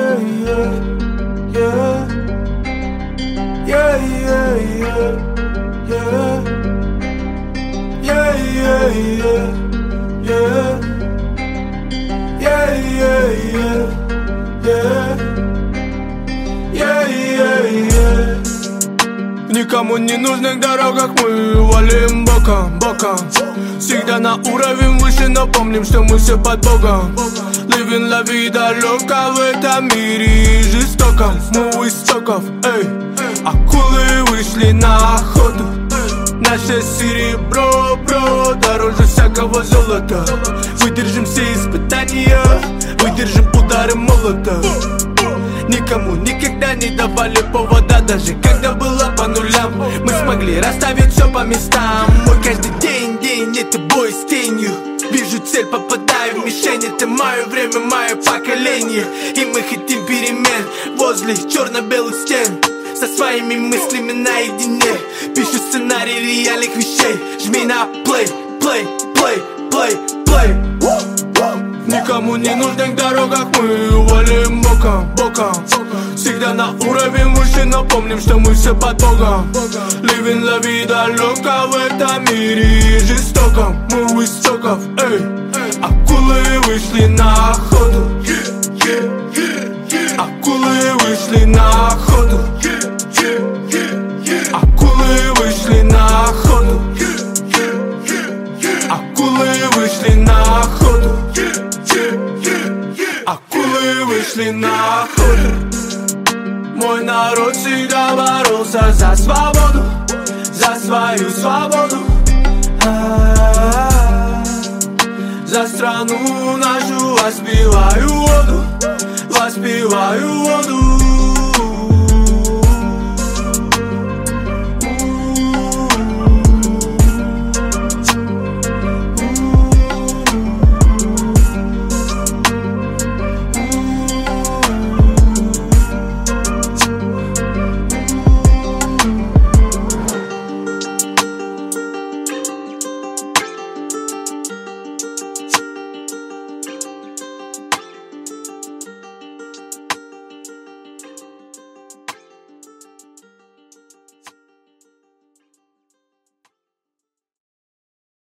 В никому не нужных дорогах мы валим боком, боком. Всегда на уровень выше, но помним, что мы все под Богом. Living la vida loca в этом мире жестоком. Мы у истоков, эй. Акулы вышли на охоту. Наше серебро, бро, дороже всякого золота. Выдержим все испытания, выдержим удары молота. Никому никогда не давали повода, даже когда было по нулям. Мы смогли расставить все по местам. Мой каждый день, это бой с тенью. Вижу цель, попадаю в мишень. Это мое время, мое поколение. И мы хотим перемен возле черно-белых стен. Со своими мыслями наедине. Пишу сценарий реальных вещей. Жми на play, play, play, play, play. В никому не нужных дорогах мы валим боком, боком. Всегда на уровень выше, но помним, что мы все под Богом. Living la vida loca в этом мире жестоком. Мы у истоков, эй. Акулы вышли на охоту. Акулы вышли на охоту. Акулы вышли на охоту. Акулы вышли на охоту. Акулы вышли на охоту. Мой народ всегда боролся за свободу, за свою свободу. За страну нашу воспеваю воду, воспеваю воду.